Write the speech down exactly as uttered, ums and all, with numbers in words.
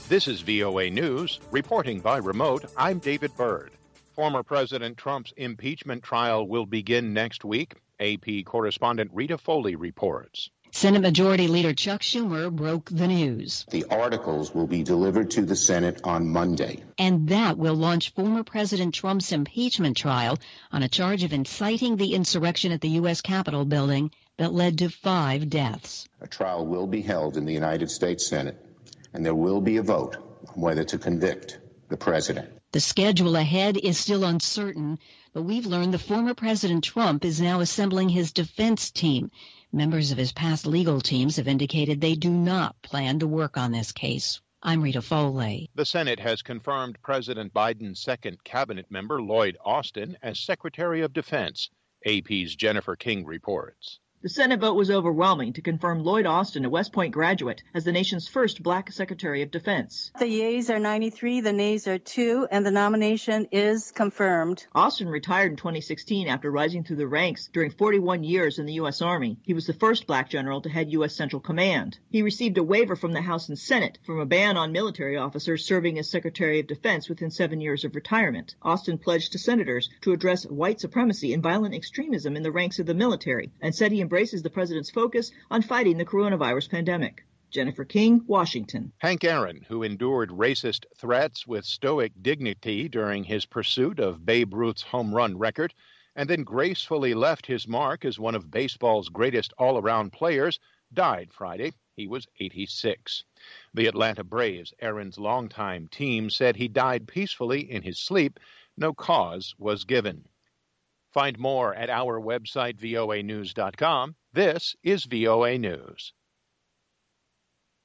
This is V O A News. Reporting by remote, I'm David Byrd. Former President Trump's impeachment trial will begin next week. A P correspondent Rita Foley reports. Senate Majority Leader Chuck Schumer broke the news. The articles will be delivered to the Senate on Monday. And that will launch former President Trump's impeachment trial on a charge of inciting the insurrection at the U S Capitol building that led to five deaths. A trial will be held in the United States Senate, and there will be a vote on whether to convict the president. The schedule ahead is still uncertain, but we've learned the former President Trump is now assembling his defense team. Members of his past legal teams have indicated they do not plan to work on this case. I'm Rita Foley. The Senate has confirmed President Biden's second cabinet member, Lloyd Austin, as Secretary of Defense. A P's Jennifer King reports. The Senate vote was overwhelming to confirm Lloyd Austin, a West Point graduate, as the nation's first black Secretary of Defense. The yeas are ninety-three, the nays are two, and the nomination is confirmed. Austin retired in twenty sixteen after rising through the ranks during forty-one years in the U S Army. He was the first black general to head U S Central Command. He received a waiver from the House and Senate from a ban on military officers serving as Secretary of Defense within seven years of retirement. Austin pledged to senators to address white supremacy and violent extremism in the ranks of the military and said he embraces the president's focus on fighting the coronavirus pandemic. Jennifer King, Washington. Hank Aaron, who endured racist threats with stoic dignity during his pursuit of Babe Ruth's home run record, and then gracefully left his mark as one of baseball's greatest all-around players, died Friday. He was eighty-six. The Atlanta Braves, Aaron's longtime team, said he died peacefully in his sleep. No cause was given. Find more at our website, V O A news dot com. This is V O A News.